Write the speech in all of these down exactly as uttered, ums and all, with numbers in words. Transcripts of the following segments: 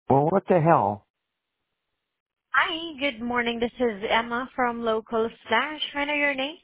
Well, what the hell? Hi, good morning. This is Emma from Local Slash. May I know your name?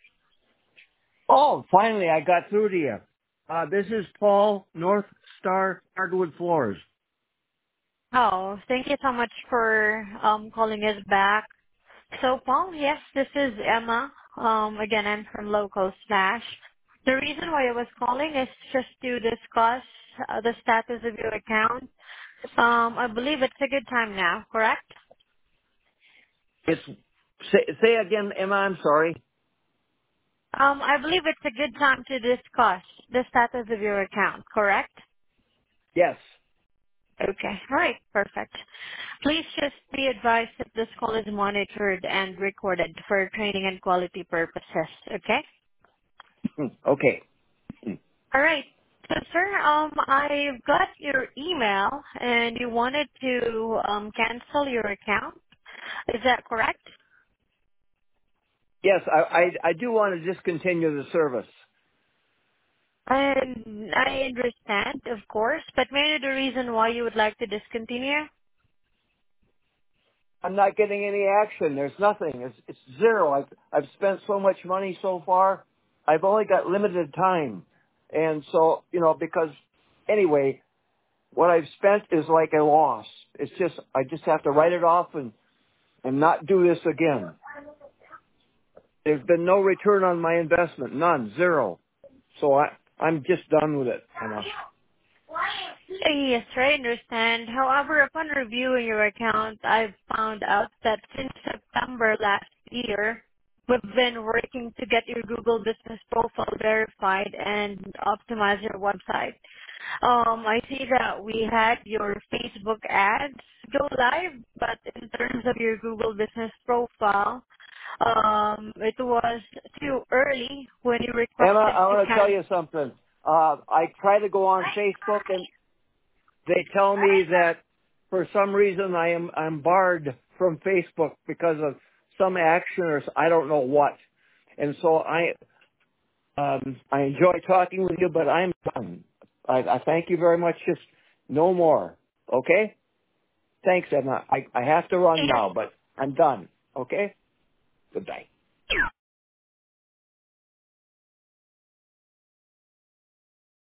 Oh, finally, I got through to you. Uh, this is Paul, North Star Hardwood Floors. Oh, thank you so much for um calling us back. So, Paul, yes, this is Emma. Um, again, I'm from Local Slash. The reason why I was calling is just to discuss uh, the status of your account. Um, I believe it's a good time now, correct? It's, say, say again, Emma, I'm sorry. Um, I believe it's a good time to discuss the status of your account, correct? Yes. Okay. All right. Perfect. Please just be advised that this call is monitored and recorded for training and quality purposes. Okay? Hmm, okay. Hmm. All right. So, sir, um, I've got your email, and you wanted to um, cancel your account. Is that correct? Yes, I, I, I do want to discontinue the service. And I understand, of course, but may I know the reason why you would like to discontinue? I'm not getting any action. There's nothing. It's, it's zero. I've, I've spent so much money so far. I've only got limited time. And so, you know, because anyway, what I've spent is like a loss. It's just, I just have to write it off and, and not do this again. There's been no return on my investment. None. Zero. So I, I'm just done with it. You know. Yes, I understand. However, upon reviewing your account, I've found out that since September last year, we've been working to get your Google business profile verified and optimize your website. Um, I see that we had your Facebook ads go live, but in terms of your Google business profile, um, it was too early when you Emma, requested I to want to tell cancel. you something. Uh, I try to go on Facebook and they tell me that for some reason I am, I'm barred from Facebook because of some action or s- I don't know what. And so I, um, I enjoy talking with you, but I'm done. I, I thank you very much. Just no more. Okay? Thanks, Emma. I, I have to run now, but I'm done. Okay? Goodbye.